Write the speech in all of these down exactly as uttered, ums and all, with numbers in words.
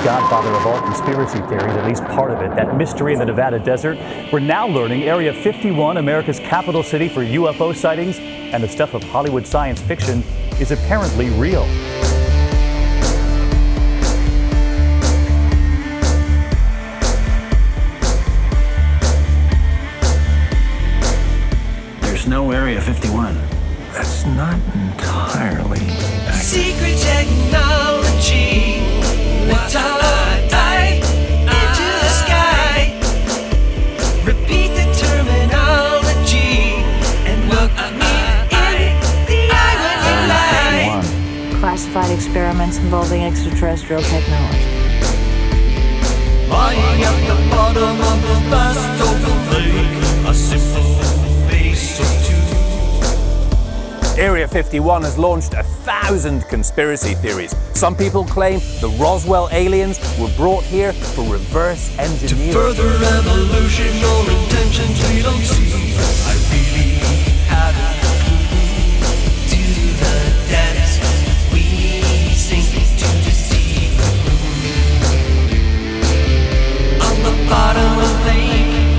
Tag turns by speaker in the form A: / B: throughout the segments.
A: godfather of all conspiracy theories, at least part of it, that mystery in the Nevada desert. We're now learning Area fifty-one, America's capital city for U F O sightings and the stuff of Hollywood science fiction, is apparently real.
B: There's no Area fifty-one. That's not entirely accurate.
C: Secret technology. Let's all dive into the sky. Repeat the terminology and look me in the eye when you lie.
D: Classified experiments involving extraterrestrial technology.
C: Lying at the bottom of the vast open lake, a simple base of two.
E: Area fifty-one has launched a thousand conspiracy theories. Some people claim the Roswell aliens were brought here for reverse engineering.
C: To further evolution or intentions we don't see. I really haven't to the depths we sink to deceive. On the bottom of lake.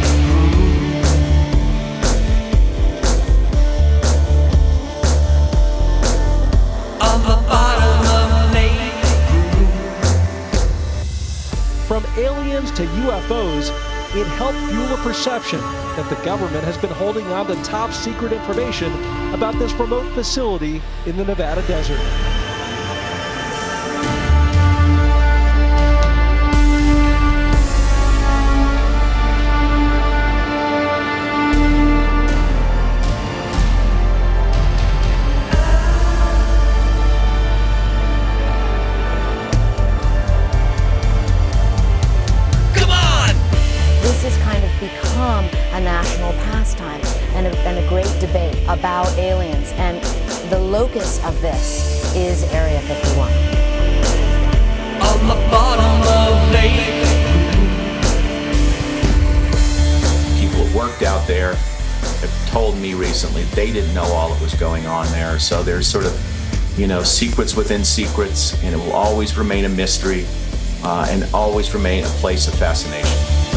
F: From aliens to U F Os, it helped fuel a perception that the government has been holding on to top secret information about this remote facility in the Nevada desert.
D: Become a national pastime and a, and a great debate about aliens, and the locus of this is Area fifty-one.
C: On the bottom of lake.
B: People that worked out there have told me recently they didn't know all that was going on there. So there's sort of, you know, secrets within secrets, and it will always remain a mystery uh, and always remain a place of fascination.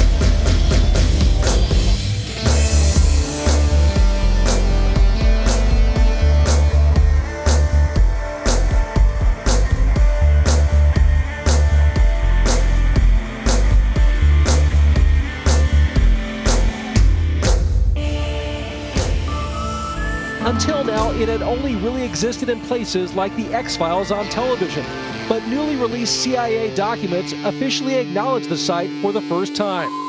F: Until now, it had only really existed in places like the X-Files on television, but newly released C I A documents officially acknowledge the site for the first time.